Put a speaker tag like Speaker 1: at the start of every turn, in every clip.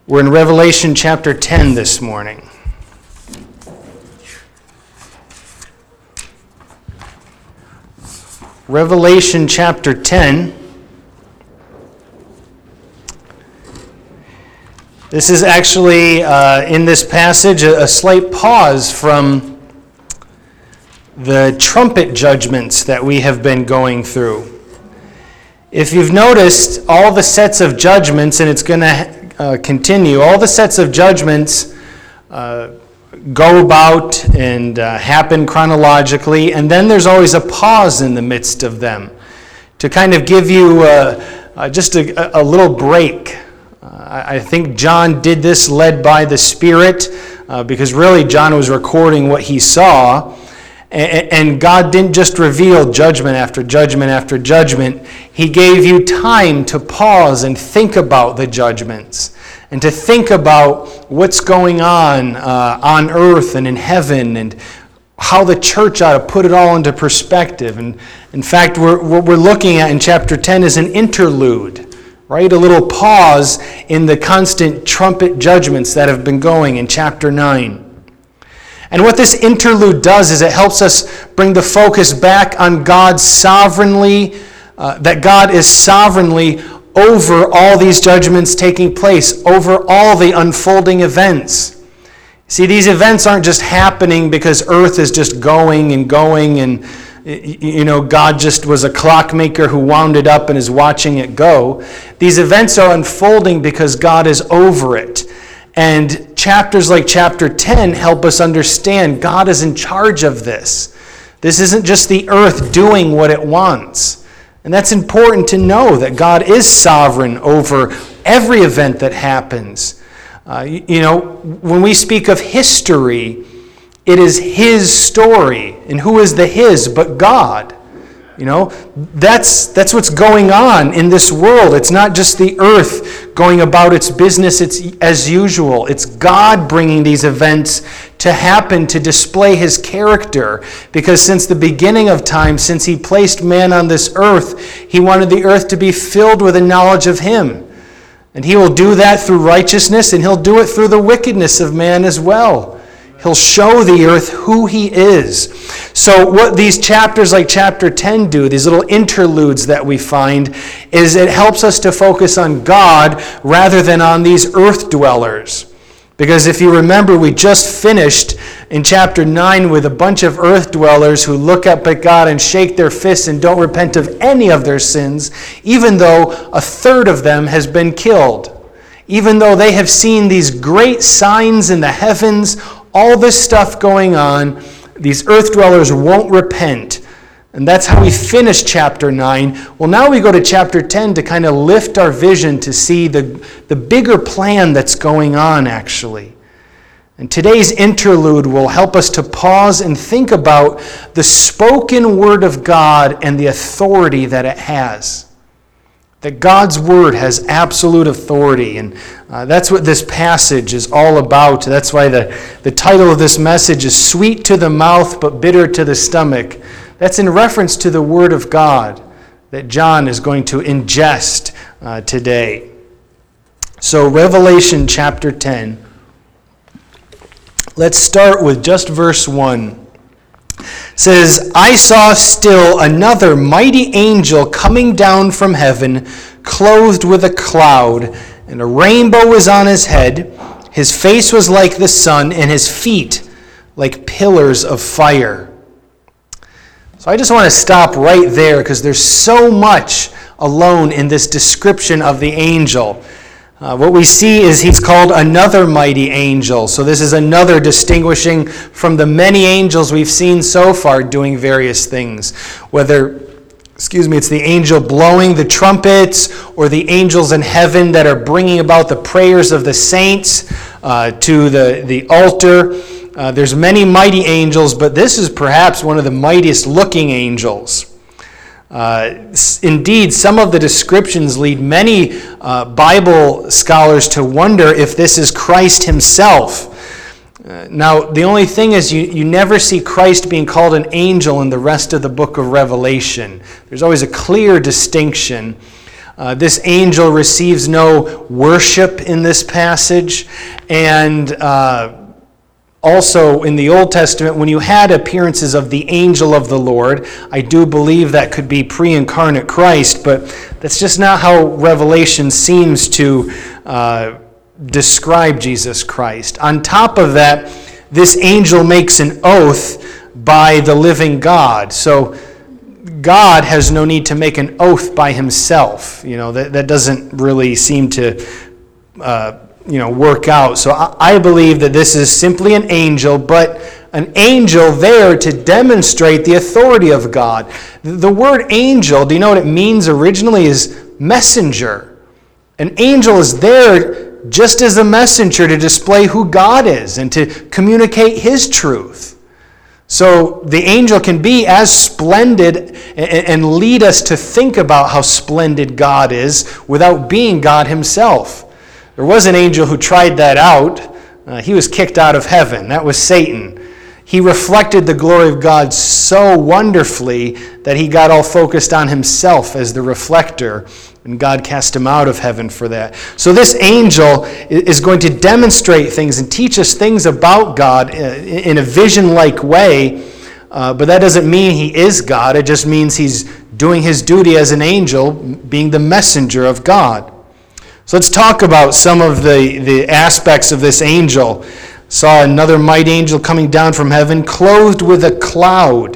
Speaker 1: We're in Revelation chapter 10 this morning. Revelation chapter 10. This is actually, in this passage, a slight pause from the trumpet judgments that we have been going through. If you've noticed, all the sets of judgments, and it's going to continue, all the sets of judgments go about and happen chronologically, and then there's always a pause in the midst of them to kind of give you just a little break. I think John did this led by the Spirit, because really John was recording what he saw, and God didn't just reveal judgment after judgment after judgment. He gave you time to pause and think about the judgments and to think about what's going on earth and in heaven and how the church ought to put it all into perspective. And in fact, what we're looking at in chapter 10 is an interlude, right? A little pause in the constant trumpet judgments that have been going in chapter 9. And what this interlude does is it helps us bring the focus back on God's sovereignly, that God is sovereignly over all these judgments taking place, over all the unfolding events. See, these events aren't just happening because earth is just going and God just was a clockmaker who wound it up and is watching it go. These events are unfolding because God is over it. And chapters like chapter 10 help us understand God is in charge of this. This isn't just the earth doing what it wants. And that's important to know, that God is sovereign over every event that happens. When we speak of history, it is His story. And who is the His but God? That's what's going on in this world. It's not just the earth going about its business as usual. It's God bringing these events to happen to display His character. Because since the beginning of time, since He placed man on this earth, He wanted the earth to be filled with a knowledge of Him. And He will do that through righteousness, and He'll do it through the wickedness of man as well. He'll show the earth who He is. So what these chapters like chapter 10 do, these little interludes that we find, is it helps us to focus on God rather than on these earth dwellers. Because if you remember, we just finished in chapter 9 with a bunch of earth dwellers who look up at God and shake their fists and don't repent of any of their sins, even though a third of them has been killed. Even though they have seen these great signs in the heavens, all this stuff going on, these earth dwellers won't repent. And that's how we finish chapter 9. Well, now we go to chapter 10 to kind of lift our vision to see the bigger plan that's going on, actually. And today's interlude will help us to pause and think about the spoken word of God and the authority that it has. That God's word has absolute authority, and that's what this passage is all about. That's why the title of this message is Sweet to the Mouth but Bitter to the Stomach. That's in reference to the word of God that John is going to ingest today. So Revelation chapter 10. Let's start with just verse 1. Says, I saw still another mighty angel coming down from heaven, clothed with a cloud, and a rainbow was on his head. His face was like the sun, and his feet like pillars of fire. So I just want to stop right there, because there's so much alone in this description of the angel. What we see is he's called another mighty angel. So this is another distinguishing from the many angels we've seen so far doing various things. Whether, it's the angel blowing the trumpets, or the angels in heaven that are bringing about the prayers of the saints to the altar. There's many mighty angels, but this is perhaps one of the mightiest looking angels. Indeed, some of the descriptions lead many Bible scholars to wonder if this is Christ himself. Now, the only thing is you never see Christ being called an angel in the rest of the book of Revelation. There's always a clear distinction. This angel receives no worship in this passage, and also in the Old Testament, when you had appearances of the angel of the Lord, I do believe that could be pre-incarnate Christ, but that's just not how Revelation seems to describe Jesus Christ. On top of that, this angel makes an oath by the living God. So God has no need to make an oath by himself. That doesn't really seem to work out. So I believe that this is simply an angel, but an angel there to demonstrate the authority of God. The word angel, do you know what it means originally? Is messenger. An angel is there just as a messenger to display who God is and to communicate his truth. So the angel can be as splendid and lead us to think about how splendid God is without being God himself. There was an angel who tried that out. He was kicked out of heaven. That was Satan. He reflected the glory of God so wonderfully that he got all focused on himself as the reflector, and God cast him out of heaven for that. So this angel is going to demonstrate things and teach us things about God in a vision-like way, but that doesn't mean he is God. It just means he's doing his duty as an angel, being the messenger of God. So let's talk about some of the aspects of this angel. Saw another mighty angel coming down from heaven, clothed with a cloud.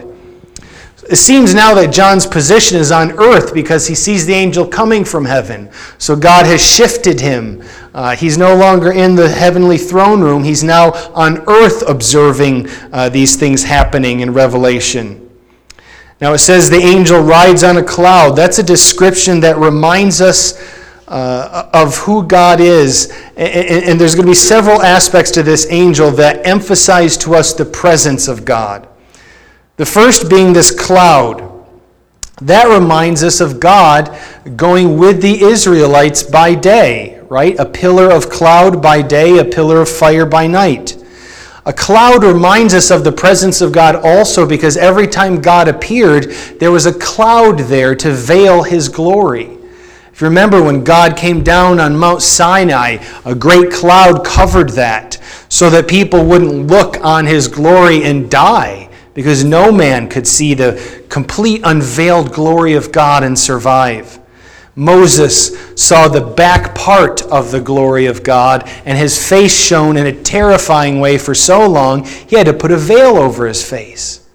Speaker 1: It seems now that John's position is on earth because he sees the angel coming from heaven. So God has shifted him. He's no longer in the heavenly throne room. He's now on earth observing these things happening in Revelation. Now it says the angel rides on a cloud. That's a description that reminds us of who God is. And there's going to be several aspects to this angel that emphasize to us the presence of God. The first being this cloud. That reminds us of God going with the Israelites by day, right? A pillar of cloud by day, a pillar of fire by night. A cloud reminds us of the presence of God also because every time God appeared, there was a cloud there to veil his glory. If you remember when God came down on Mount Sinai, a great cloud covered that so that people wouldn't look on his glory and die because no man could see the complete unveiled glory of God and survive. Moses saw the back part of the glory of God and his face shone in a terrifying way for so long he had to put a veil over his face.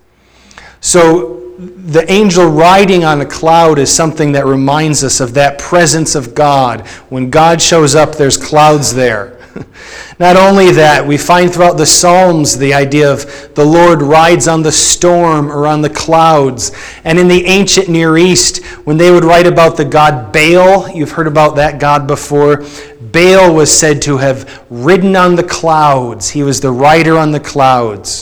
Speaker 1: So the angel riding on a cloud is something that reminds us of that presence of God. When God shows up, there's clouds there. Not only that, we find throughout the Psalms the idea of the Lord rides on the storm or on the clouds. And in the ancient Near East, when they would write about the god Baal, you've heard about that god before, Baal was said to have ridden on the clouds. He was the rider on the clouds.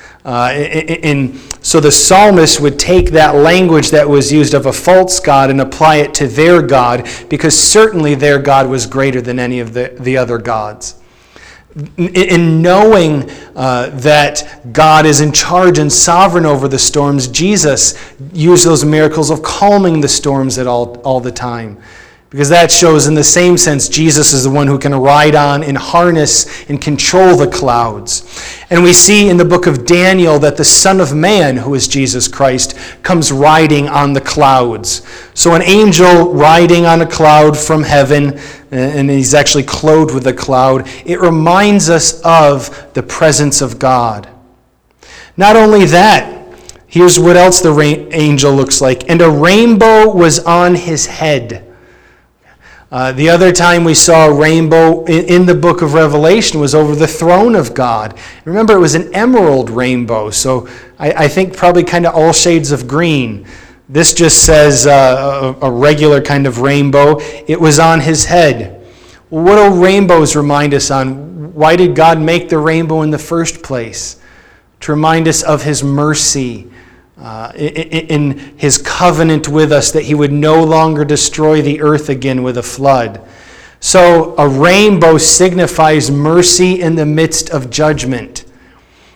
Speaker 1: So the psalmist would take that language that was used of a false god and apply it to their God, because certainly their God was greater than any of the other gods. In knowing that God is in charge and sovereign over the storms, Jesus used those miracles of calming the storms at all the time. Because that shows in the same sense Jesus is the one who can ride on and harness and control the clouds. And we see in the book of Daniel that the Son of Man, who is Jesus Christ, comes riding on the clouds. So an angel riding on a cloud from heaven, and he's actually clothed with a cloud, it reminds us of the presence of God. Not only that, here's what else the angel looks like. And a rainbow was on his head. The other time we saw a rainbow in the book of Revelation was over the throne of God. Remember, it was an emerald rainbow, so I think probably kind of all shades of green. This just says a regular kind of rainbow. It was on his head. Well, what do rainbows remind us on? Why did God make the rainbow in the first place? To remind us of his mercy. In his covenant with us that he would no longer destroy the earth again with a flood. So a rainbow signifies mercy in the midst of judgment.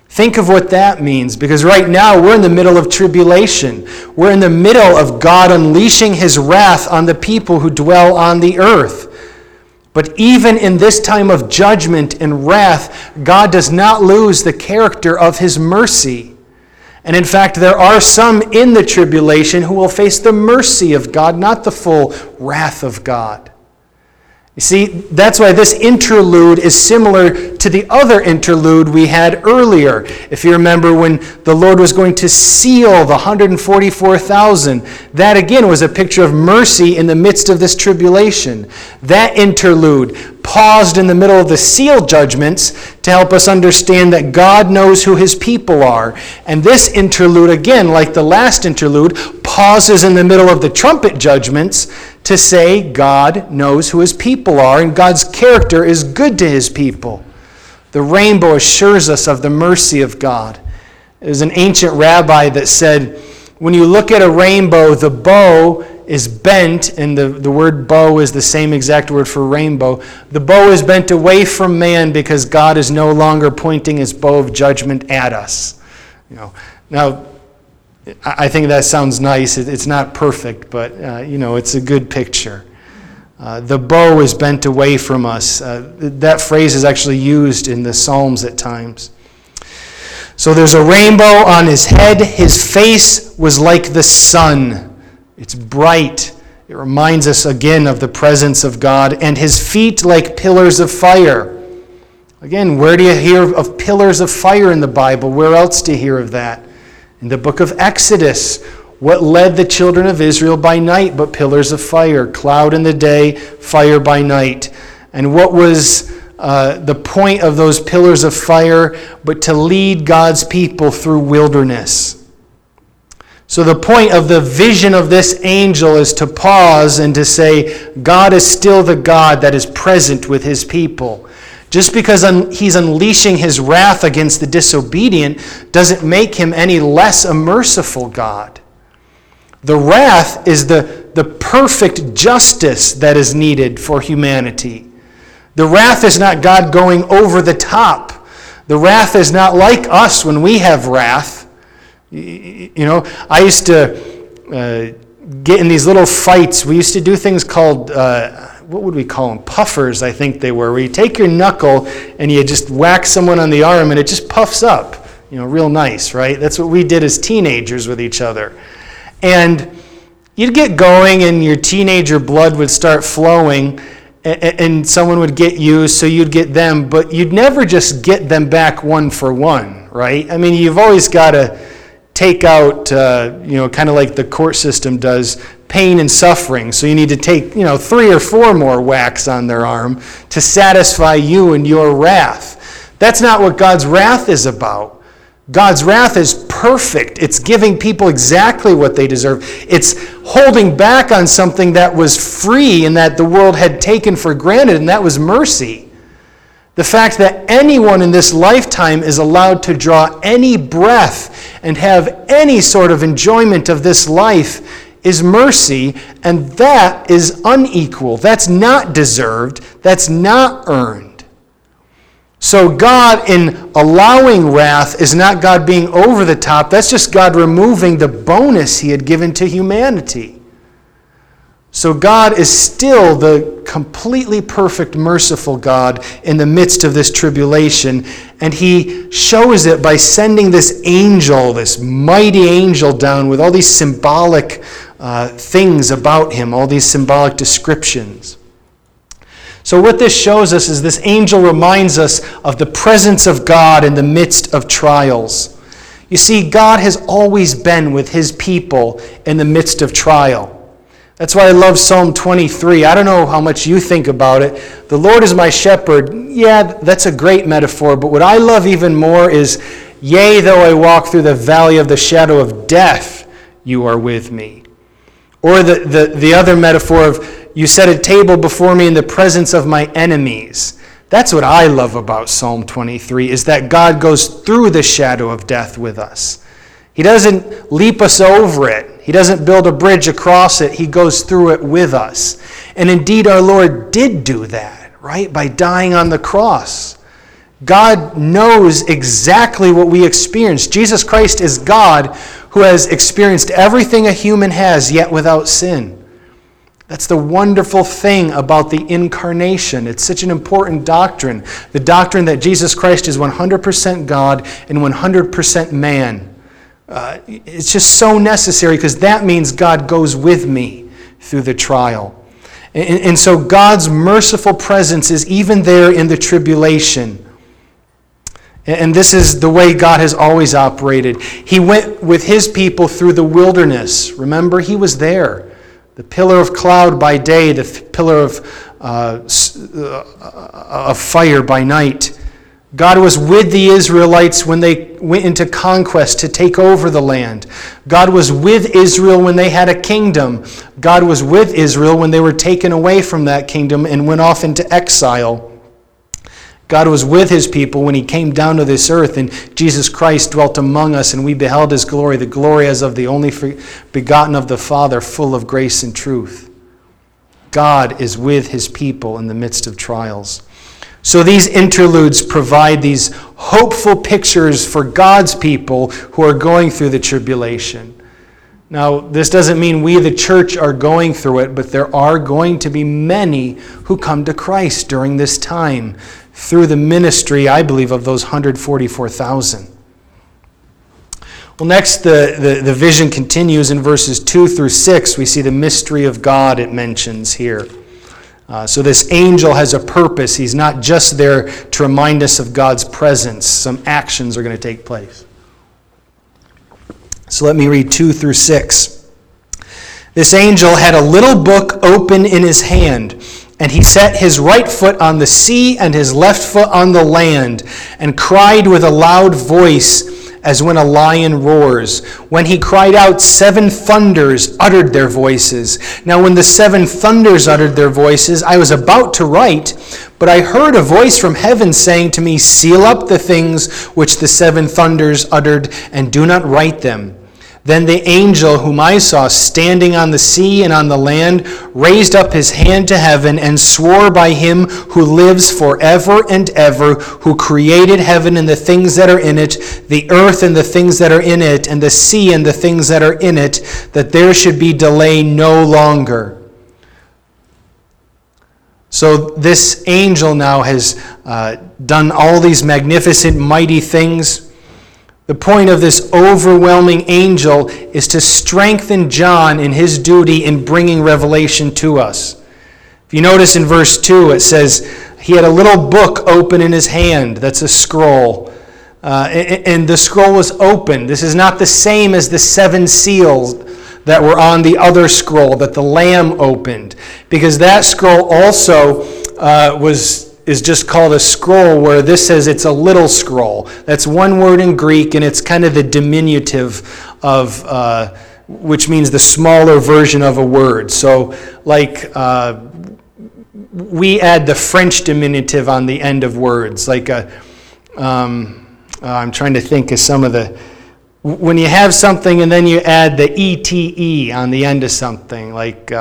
Speaker 1: Think of what that means, because right now we're in the middle of tribulation. We're in the middle of God unleashing his wrath on the people who dwell on the earth. But even in this time of judgment and wrath, God does not lose the character of his mercy. And in fact, there are some in the tribulation who will face the mercy of God, not the full wrath of God. You see, that's why this interlude is similar to the other interlude we had earlier. If you remember when the Lord was going to seal the 144,000, that again was a picture of mercy in the midst of this tribulation. That interlude paused in the middle of the seal judgments to help us understand that God knows who his people are. And this interlude, again, like the last interlude, pauses in the middle of the trumpet judgments to say God knows who his people are and God's character is good to his people. The rainbow assures us of the mercy of God. There's an ancient rabbi that said, when you look at a rainbow, the bow is bent, and the word bow is the same exact word for rainbow. The bow is bent away from man because God is no longer pointing his bow of judgment at us. Now, I think that sounds nice. It's not perfect, but it's a good picture. The bow is bent away from us. That phrase is actually used in the Psalms at times. So there's a rainbow on his head. His face was like the sun. It's bright. It reminds us again of the presence of God. And his feet like pillars of fire. Again, where do you hear of pillars of fire in the Bible? Where else do you hear of that? In the book of Exodus, what led the children of Israel by night but pillars of fire, cloud in the day, fire by night. And what was the point of those pillars of fire but to lead God's people through wilderness? So the point of the vision of this angel is to pause and to say, God is still the God that is present with his people. Just because he's unleashing his wrath against the disobedient doesn't make him any less a merciful God. The wrath is the perfect justice that is needed for humanity. The wrath is not God going over the top. The wrath is not like us when we have wrath. I used to get in these little fights. We used to do things called... what would we call them? Puffers, I think they were, where you take your knuckle and you just whack someone on the arm and it just puffs up, real nice, right? That's what we did as teenagers with each other. And you'd get going and your teenager blood would start flowing and someone would get you, so you'd get them, but you'd never just get them back one for one, right? I mean, you've always got to take out, kind of like the court system does, pain and suffering. So you need to take, 3 or 4 more whacks on their arm to satisfy you and your wrath. That's not what God's wrath is about. God's wrath is perfect. It's giving people exactly what they deserve. It's holding back on something that was free and that the world had taken for granted, and that was mercy. The fact that anyone in this lifetime is allowed to draw any breath and have any sort of enjoyment of this life is mercy, and that is unequal. That's not deserved. That's not earned. So God, in allowing wrath, is not God being over the top. That's just God removing the bonus he had given to humanity. So God is still the completely perfect, merciful God in the midst of this tribulation. And he shows it by sending this angel, this mighty angel down with all these symbolic things about him, all these symbolic descriptions. So what this shows us is this angel reminds us of the presence of God in the midst of trials. You see, God has always been with his people in the midst of trial. That's why I love Psalm 23. I don't know how much you think about it. The Lord is my shepherd. Yeah, that's a great metaphor, but what I love even more is, yea, though I walk through the valley of the shadow of death, you are with me. Or the other metaphor of, you set a table before me in the presence of my enemies. That's what I love about Psalm 23, is that God goes through the shadow of death with us. He doesn't leap us over it. He doesn't build a bridge across it. He goes through it with us. And indeed, our Lord did do that, right? By dying on the cross. God knows exactly what we experience. Jesus Christ is God who has experienced everything a human has, yet without sin. That's the wonderful thing about the incarnation. It's such an important doctrine. The doctrine that Jesus Christ is 100% God and 100% man. It's just so necessary because that means God goes with me through the trial. And so God's merciful presence is even there in the tribulation. And this is the way God has always operated. He went with his people through the wilderness. Remember, he was there. The pillar of cloud by day, the pillar of fire by night. God was with the Israelites when they went into conquest to take over the land. God was with Israel when they had a kingdom. God was with Israel when they were taken away from that kingdom and went off into exile. God was with his people when he came down to this earth, and Jesus Christ dwelt among us, and we beheld his glory, the glory as of the only begotten of the Father, full of grace and truth. God is with his people in the midst of trials. So these interludes provide these hopeful pictures for God's people who are going through the tribulation. Now, this doesn't mean we, the church, are going through it, but there are going to be many who come to Christ during this time through the ministry, I believe, of those 144,000. Well, next, the vision continues in verses 2 through 6. We see the mystery of God it mentions here. So this angel has a purpose. He's not just there to remind us of God's presence. Some actions are going to take place. So let me read 2 through 6. This angel had a little book open in his hand, and he set his right foot on the sea and his left foot on the land, and cried with a loud voice as when a lion roars. When he cried out, 7 thunders uttered their voices. Now when the 7 thunders uttered their voices, I was about to write, but I heard a voice from heaven saying to me, seal up the things which the 7 thunders uttered, and do not write them. Then the angel whom I saw standing on the sea and on the land raised up his hand to heaven and swore by him who lives forever and ever, who created heaven and the things that are in it, the earth and the things that are in it, and the sea and the things that are in it, that there should be delay no longer. So this angel now has done all these magnificent, mighty things. The point of this overwhelming angel is to strengthen John in his duty in bringing revelation to us. If you notice in verse 2, it says he had a little book open in his hand. That's a scroll. And the scroll was open. This is not the same as the 7 seals that were on the other scroll that the Lamb opened. Because that scroll also is just called a scroll, where this says it's a little scroll. That's one word in Greek, and it's kind of the diminutive of, which means the smaller version of a word. So like we add the French diminutive on the end of words. Like I'm trying to think of some of the, when you have something and then you add the ETE on the end of something, like,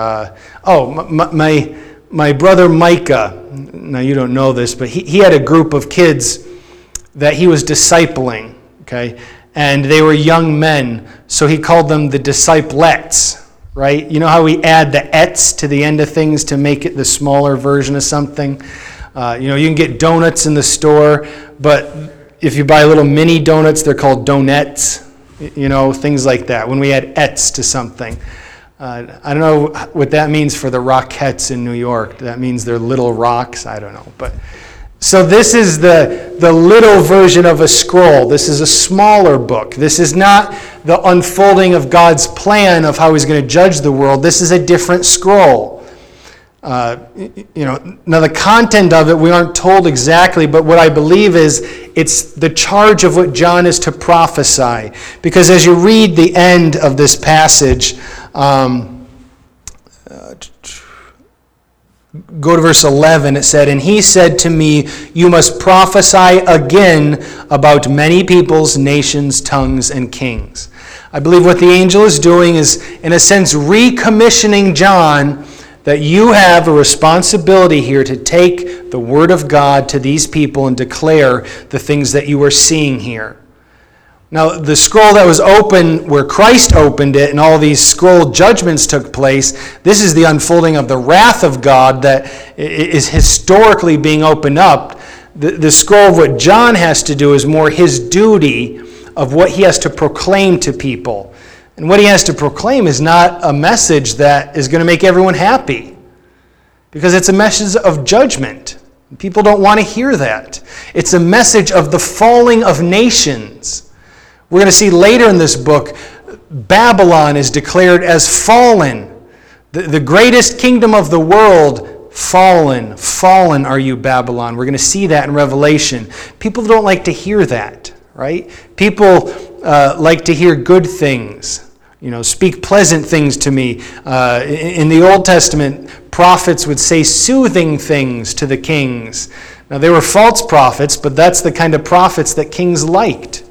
Speaker 1: my brother Micah, now you don't know this, but he had a group of kids that he was discipling, okay? And they were young men, so he called them the disciplettes, right? You know how we add the ets to the end of things to make it the smaller version of something? You can get donuts in the store, but if you buy little mini donuts, they're called donettes, things like that, when we add ets to something. I don't know what that means for the Rockettes in New York. That means they're little rocks? I don't know. But so this is the little version of a scroll. This is a smaller book. This is not the unfolding of God's plan of how he's going to judge the world. This is a different scroll. Now the content of it we aren't told exactly, but what I believe is it's the charge of what John is to prophesy. Because as you read the end of this passage, go to verse 11, it said, and he said to me, you must prophesy again about many peoples, nations, tongues, and kings. I believe what the angel is doing is, in a sense, recommissioning John that you have a responsibility here to take the Word of God to these people and declare the things that you are seeing here. Now, the scroll that was open where Christ opened it and all these scroll judgments took place, this is the unfolding of the wrath of God that is historically being opened up. The scroll of what John has to do is more his duty of what he has to proclaim to people. And what he has to proclaim is not a message that is going to make everyone happy, because it's a message of judgment. People don't want to hear that. It's a message of the falling of nations. We're going to see later in this book, Babylon is declared as fallen. The greatest kingdom of the world, fallen. Fallen are you, Babylon. We're going to see that in Revelation. People don't like to hear that, right? People like to hear good things. Speak pleasant things to me. In the Old Testament, prophets would say soothing things to the kings. Now, they were false prophets, but that's the kind of prophets that kings liked.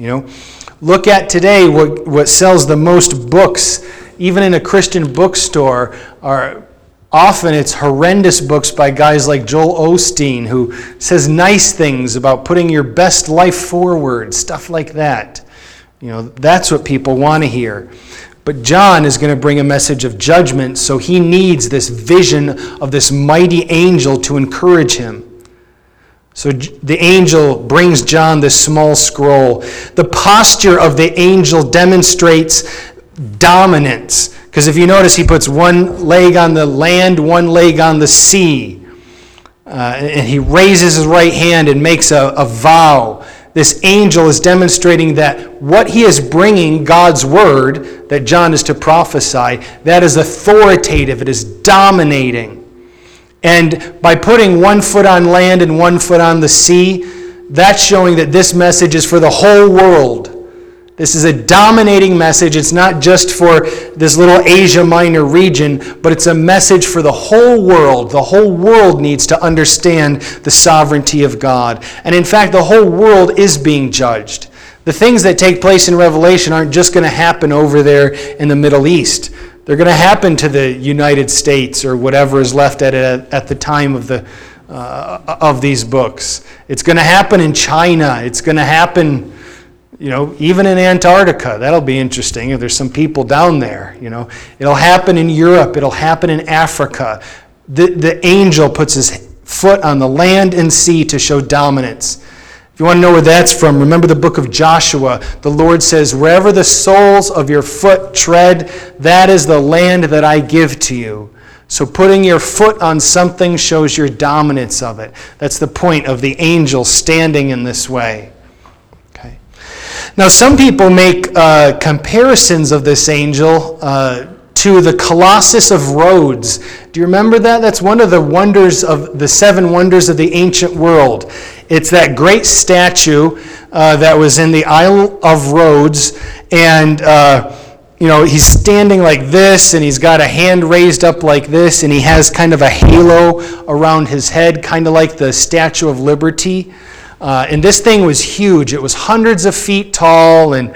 Speaker 1: Look at today what sells the most books, even in a Christian bookstore, often it's horrendous books by guys like Joel Osteen, who says nice things about putting your best life forward, stuff like that. That's what people want to hear. But John is going to bring a message of judgment, so he needs this vision of this mighty angel to encourage him. So the angel brings John this small scroll. The posture of the angel demonstrates dominance. Because if you notice, he puts one leg on the land, one leg on the sea. And he raises his right hand and makes a vow. This angel is demonstrating that what he is bringing, God's word, that John is to prophesy, that is authoritative, it is dominating. And by putting one foot on land and one foot on the sea, that's showing that this message is for the whole world. This is a dominating message. It's not just for this little Asia Minor region, but it's a message for the whole world. The whole world needs to understand the sovereignty of God. And in fact, the whole world is being judged. The things that take place in Revelation aren't just going to happen over there in the Middle East. They're going to happen to the United States or whatever is left at the time of these books. It's going to happen in China. It's going to happen, even in Antarctica. That'll be interesting if there's some people down there. It'll happen in Europe. It'll happen in Africa. The angel puts his foot on the land and sea to show dominance. If you want to know where that's from, remember the book of Joshua. The Lord says, wherever the soles of your foot tread, that is the land that I give to you. So putting your foot on something shows your dominance of it. That's the point of the angel standing in this way. Okay. Now some people make comparisons of this angel to the Colossus of Rhodes. Do you remember that? That's one of the wonders of the 7 wonders of the ancient world. It's that great statue that was in the Isle of Rhodes, and he's standing like this, and he's got a hand raised up like this, and he has kind of a halo around his head, kind of like the Statue of Liberty. And this thing was huge. It was hundreds of feet tall, and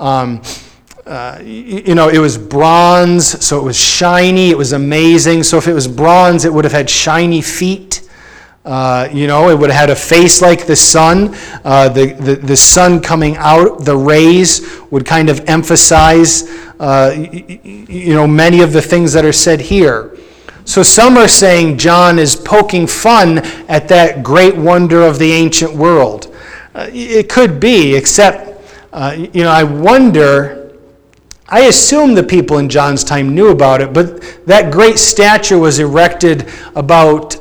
Speaker 1: it was bronze, so it was shiny. It was amazing. So if it was bronze, it would have had shiny feet. It would have had a face like the sun. The sun coming out, the rays would kind of emphasize, many of the things that are said here. So some are saying John is poking fun at that great wonder of the ancient world. It could be, except, I wonder. I assume the people in John's time knew about it, but that great statue was erected about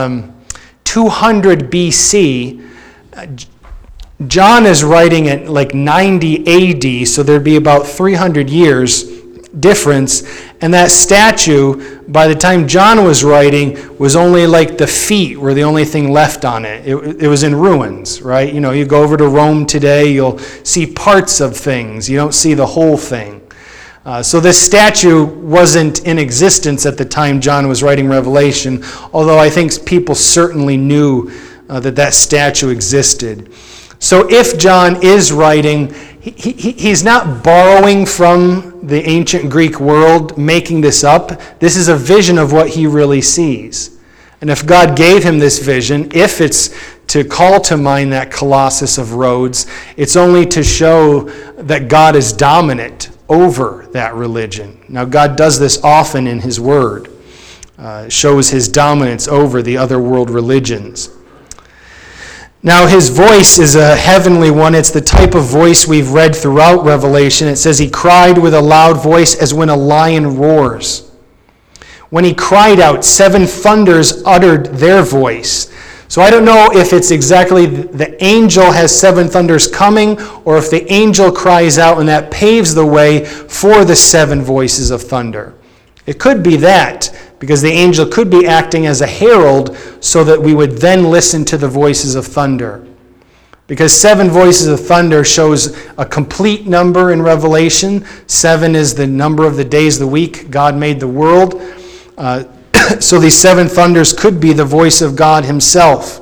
Speaker 1: 200 BC. John is writing at like 90 AD, so there'd be about 300 years difference. And that statue, by the time John was writing, was only like the feet were the only thing left on it. It was in ruins, right? You go over to Rome today, you'll see parts of things. You don't see the whole thing. So this statue wasn't in existence at the time John was writing Revelation, although I think people certainly knew that statue existed. So if John is writing, he's not borrowing from the ancient Greek world, making this up. This is a vision of what he really sees. And if God gave him this vision, if it's to call to mind that Colossus of Rhodes, it's only to show that God is dominant over that religion. Now, God does this often in his word, shows his dominance over the other world religions. Now, his voice is a heavenly one. It's the type of voice we've read throughout Revelation. It says he cried with a loud voice as when a lion roars. When he cried out, 7 thunders uttered their voice. So I don't know if it's exactly the angel has 7 thunders coming, or if the angel cries out and that paves the way for the 7 voices of thunder. It could be that, because the angel could be acting as a herald so that we would then listen to the voices of thunder. Because 7 voices of thunder shows a complete number in Revelation. 7 is the number of the days of the week God made the world. So these 7 thunders could be the voice of God himself.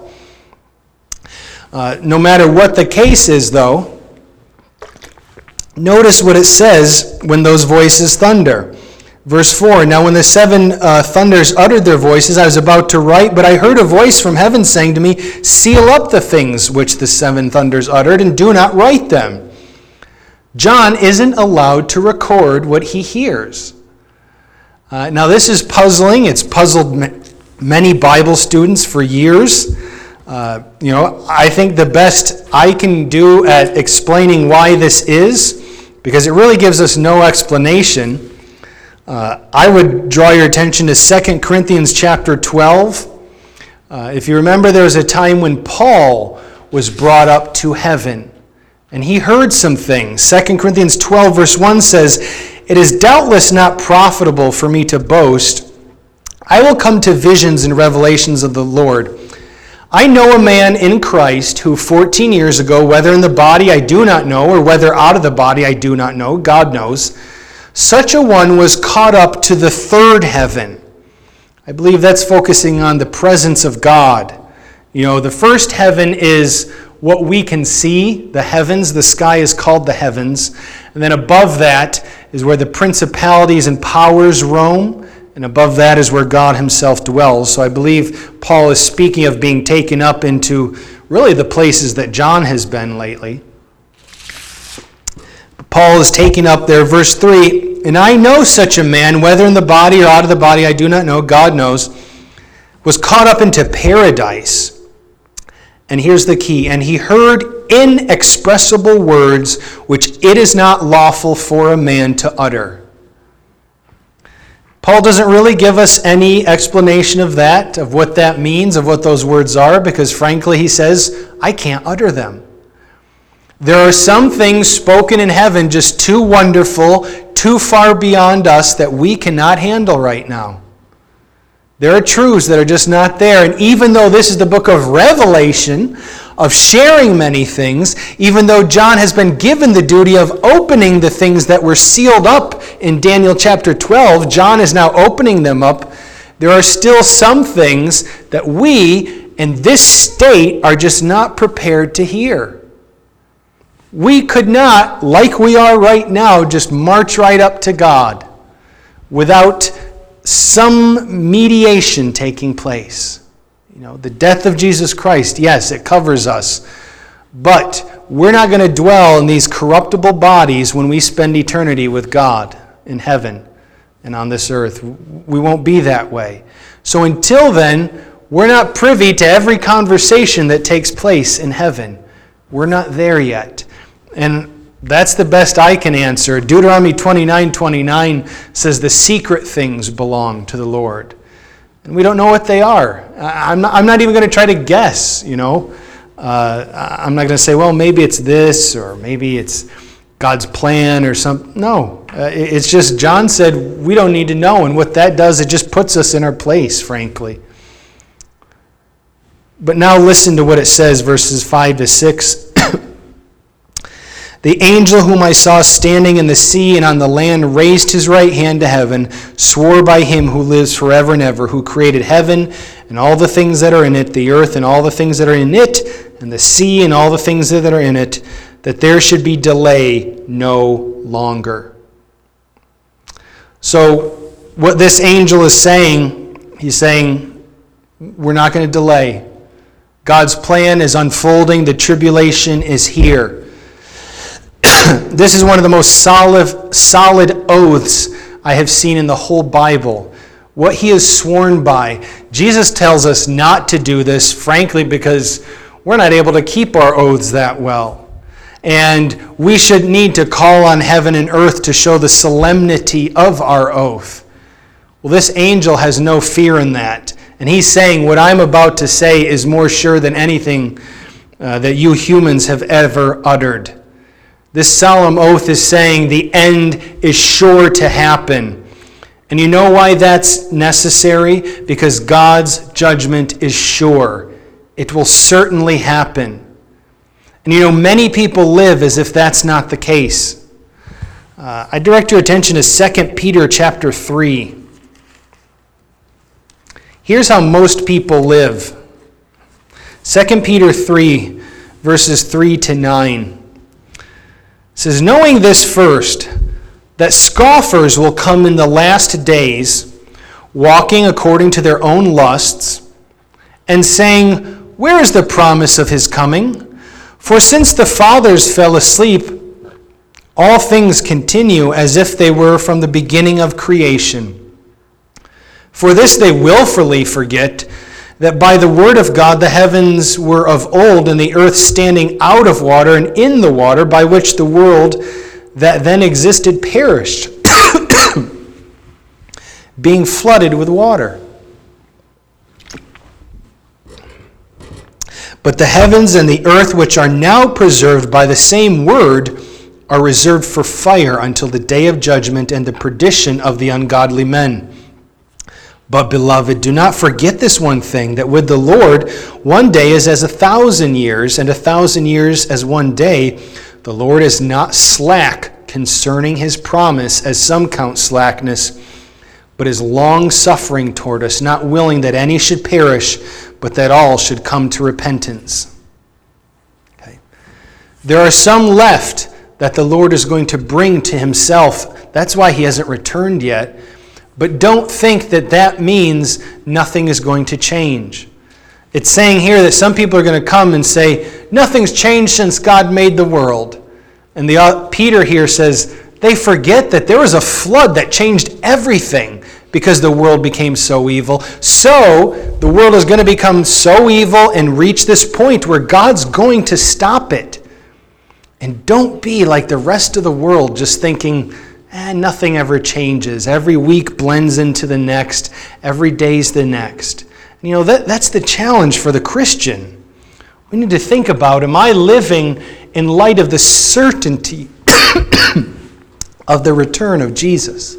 Speaker 1: No matter what the case is, though, notice what it says when those voices thunder. Verse 4, now when the 7 thunders uttered their voices, I was about to write, but I heard a voice from heaven saying to me, seal up the things which the 7 thunders uttered, and do not write them. John isn't allowed to record what he hears. Now this is puzzling. It's puzzled many Bible students for years. I think the best I can do at explaining why this is, because it really gives us no explanation, I would draw your attention to 2 Corinthians chapter 12. If you remember, there was a time when Paul was brought up to heaven, and he heard some things. 2 Corinthians 12 verse 1 says, it is doubtless not profitable for me to boast. I will come to visions and revelations of the Lord. I know a man in Christ who 14 years ago, whether in the body I do not know, or whether out of the body I do not know, God knows, such a one was caught up to the 3rd heaven. I believe that's focusing on the presence of God. The first heaven is what we can see, the heavens. The sky is called the heavens. And then above that is where the principalities and powers roam. And above that is where God himself dwells. So I believe Paul is speaking of being taken up into really the places that John has been lately. Paul is taken up there, verse 3, and I know such a man, whether in the body or out of the body, I do not know, God knows, was caught up into paradise. And here's the key, and he heard inexpressible words which it is not lawful for a man to utter. Paul doesn't really give us any explanation of that, of what that means, of what those words are, because frankly he says, I can't utter them. There are some things spoken in heaven just too wonderful, too far beyond us that we cannot handle right now. There are truths that are just not there. And even though this is the book of Revelation, of sharing many things, even though John has been given the duty of opening the things that were sealed up in Daniel chapter 12, John is now opening them up. There are still some things that we in this state are just not prepared to hear. We could not, like we are right now, just march right up to God without some mediation taking place. The death of Jesus Christ, yes, it covers us. But we're not going to dwell in these corruptible bodies when we spend eternity with God in heaven and on this earth. We won't be that way. So until then, we're not privy to every conversation that takes place in heaven. We're not there yet. And that's the best I can answer. Deuteronomy 29:29 says the secret things belong to the Lord. And we don't know what they are. I'm not even going to try to guess, I'm not going to say, well, maybe it's this, or maybe it's God's plan or something. No. It's just John said we don't need to know. And what that does, it just puts us in our place, frankly. But now listen to what it says, verses 5 to 6. The angel whom I saw standing in the sea and on the land raised his right hand to heaven, swore by him who lives forever and ever, who created heaven and all the things that are in it, the earth and all the things that are in it, and the sea and all the things that are in it, that there should be delay no longer. So what this angel is saying, he's saying, we're not going to delay. God's plan is unfolding. The tribulation is here. This is one of the most solid oaths I have seen in the whole Bible. What he has sworn by. Jesus tells us not to do this, frankly, because we're not able to keep our oaths that well. And we should need to call on heaven and earth to show the solemnity of our oath. Well, this angel has no fear in that. And he's saying what I'm about to say is more sure than anything that you humans have ever uttered. This solemn oath is saying the end is sure to happen. And you know why that's necessary? Because God's judgment is sure. It will certainly happen. And you know, many people live as if that's not the case. I direct your attention to 2 Peter chapter 3. Here's how most people live. 2 Peter 3, verses 3 to 9. It says, knowing this first, that scoffers will come in the last days, walking according to their own lusts, and saying, where is the promise of his coming? For since the fathers fell asleep, all things continue as if they were from the beginning of creation. For this they willfully forget, that by the word of God the heavens were of old, and the earth standing out of water and in the water, by which the world that then existed perished, being flooded with water. But the heavens and the earth, which are now preserved by the same word, are reserved for fire until the day of judgment and the perdition of the ungodly men. But, beloved, do not forget this one thing, that with the Lord 1 day is as 1,000 years, and 1,000 years as 1 day. The Lord is not slack concerning his promise, as some count slackness, but is long-suffering toward us, not willing that any should perish, but that all should come to repentance. Okay. There are some left that the Lord is going to bring to himself. That's why he hasn't returned yet. But don't think that that means nothing is going to change. It's saying here that some people are going to come and say, nothing's changed since God made the world. And Peter here says, they forget that there was a flood that changed everything because the world became so evil. So the world is going to become so evil and reach this point where God's going to stop it. And don't be like the rest of the world just thinking, nothing ever changes. Every week blends into the next. Every day's the next. And you know, that's the challenge for the Christian. We need to think about, am I living in light of the certainty of the return of Jesus?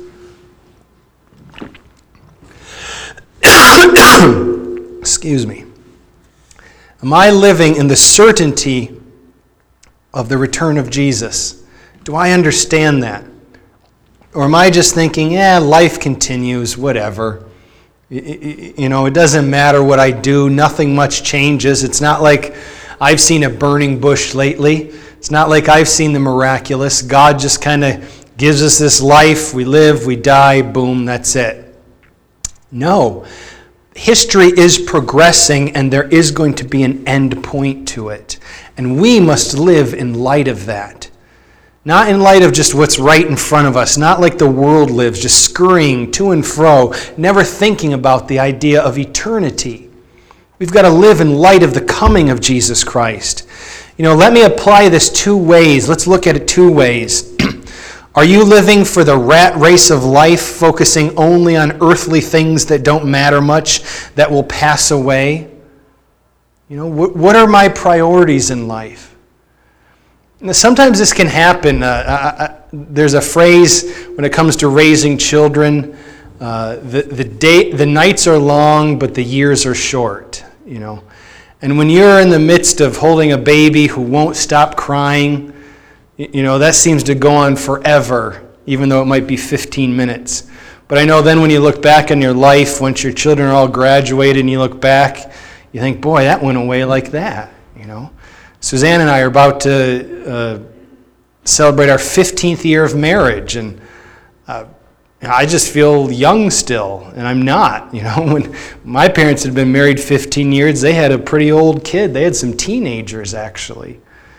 Speaker 1: Excuse me. Am I living in the certainty of the return of Jesus? Do I understand that? Or am I just thinking, life continues, whatever. You know, it doesn't matter what I do. Nothing much changes. It's not like I've seen a burning bush lately. It's not like I've seen the miraculous. God just kind of gives us this life. We live, we die, boom, that's it. No. History is progressing, and there is going to be an end point to it. And we must live in light of that. Not in light of just what's right in front of us, not like the world lives, just scurrying to and fro, never thinking about the idea of eternity. We've got to live in light of the coming of Jesus Christ. You know, let me apply this 2 ways. Let's look at it 2 ways. Are you living for the rat race of life, focusing only on earthly things that don't matter much, that will pass away? You know, what are my priorities in life? Sometimes this can happen. There's a phrase when it comes to raising children, the nights are long, but the years are short, you know. And when you're in the midst of holding a baby who won't stop crying, you know, that seems to go on forever, even though it might be 15 minutes. But I know then when you look back on your life, once your children are all graduated and you look back, you think, boy, that went away like that. You Suzanne and I are about to celebrate our 15th year of marriage, and I just feel young still, and I'm not. When my parents had been married 15 years, they had a pretty old kid. They had some teenagers, actually.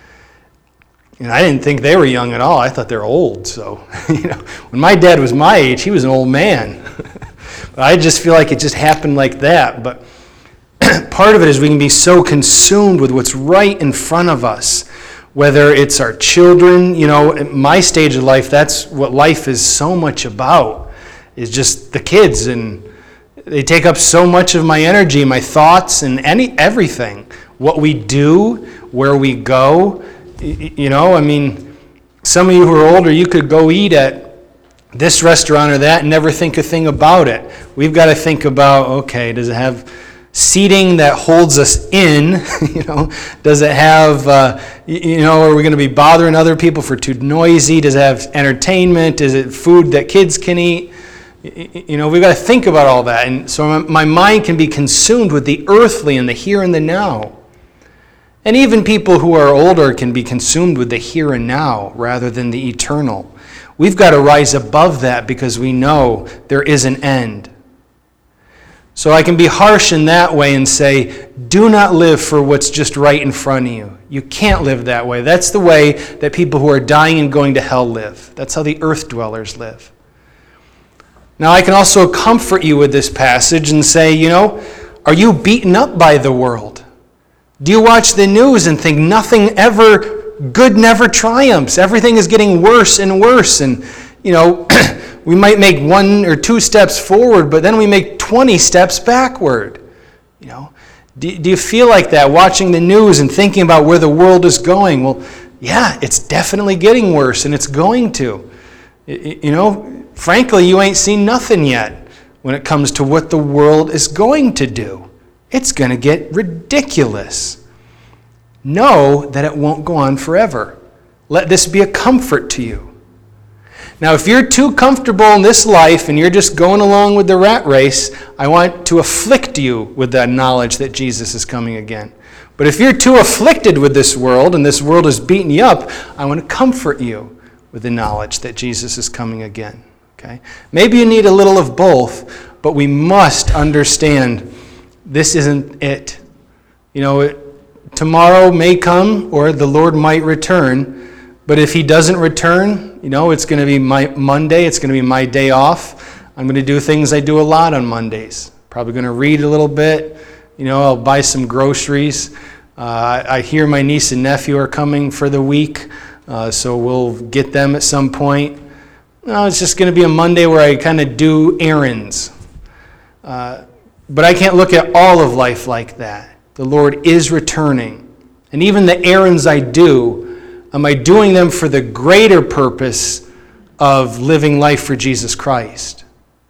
Speaker 1: And I didn't think they were young at all. I thought they were old. So, when my dad was my age, he was an old man. But I just feel like it just happened like that. But part of it is we can be so consumed with what's right in front of us, whether it's our children. At my stage of life, that's what life is so much about, is just the kids. And they take up so much of my energy, my thoughts, and everything. What we do, where we go. Some of you who are older, you could go eat at this restaurant or that and never think a thing about it. We've got to think about, okay, does it have seating that holds us in? Does it have, are we going to be bothering other people for too noisy? Does it have entertainment? Is it food that kids can eat? We've got to think about all that. And so my mind can be consumed with the earthly and the here and the now. And even people who are older can be consumed with the here and now rather than the eternal. We've got to rise above that because we know there is an end. So I can be harsh in that way and say, do not live for what's just right in front of you. You can't live that way. That's the way that people who are dying and going to hell live. That's how the earth dwellers live. Now I can also comfort you with this passage and say, are you beaten up by the world? Do you watch the news and think nothing ever, good never triumphs? Everything is getting worse and worse. And, we might make 1 or 2 steps forward, but then we make 20 steps backward. Do you feel like that, watching the news and thinking about where the world is going? Well, yeah, it's definitely getting worse, and it's going to. Frankly, you ain't seen nothing yet when it comes to what the world is going to do. It's going to get ridiculous. Know that it won't go on forever. Let this be a comfort to you. Now, if you're too comfortable in this life and you're just going along with the rat race, I want to afflict you with that knowledge that Jesus is coming again. But if you're too afflicted with this world and this world is beating you up, I want to comfort you with the knowledge that Jesus is coming again. Okay? Maybe you need a little of both, but we must understand this isn't it. Tomorrow may come, or the Lord might return, but if he doesn't return, it's going to be my Monday, it's going to be my day off. I'm going to do things I do a lot on Mondays. Probably going to read a little bit, I'll buy some groceries. I hear my niece and nephew are coming for the week, so we'll get them at some point. It's just going to be a Monday where I kind of do errands. But I can't look at all of life like that. The Lord is returning. And even the errands I do, am I doing them for the greater purpose of living life for Jesus Christ?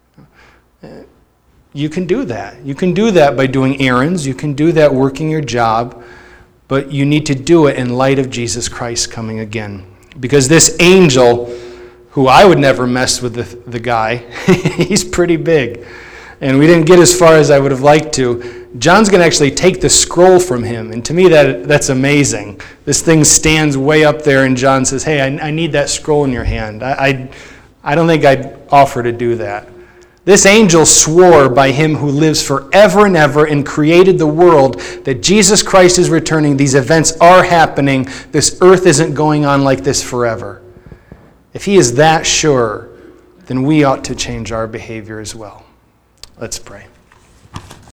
Speaker 1: You can do that. You can do that by doing errands. You can do that working your job. But you need to do it in light of Jesus Christ coming again. Because this angel, who I would never mess with the guy, he's pretty big. And we didn't get as far as I would have liked to. John's going to actually take the scroll from him. And to me, that's amazing. This thing stands way up there, and John says, hey, I need that scroll in your hand. I don't think I'd offer to do that. This angel swore by him who lives forever and ever and created the world that Jesus Christ is returning. These events are happening. This earth isn't going on like this forever. If he is that sure, then we ought to change our behavior as well. Let's pray.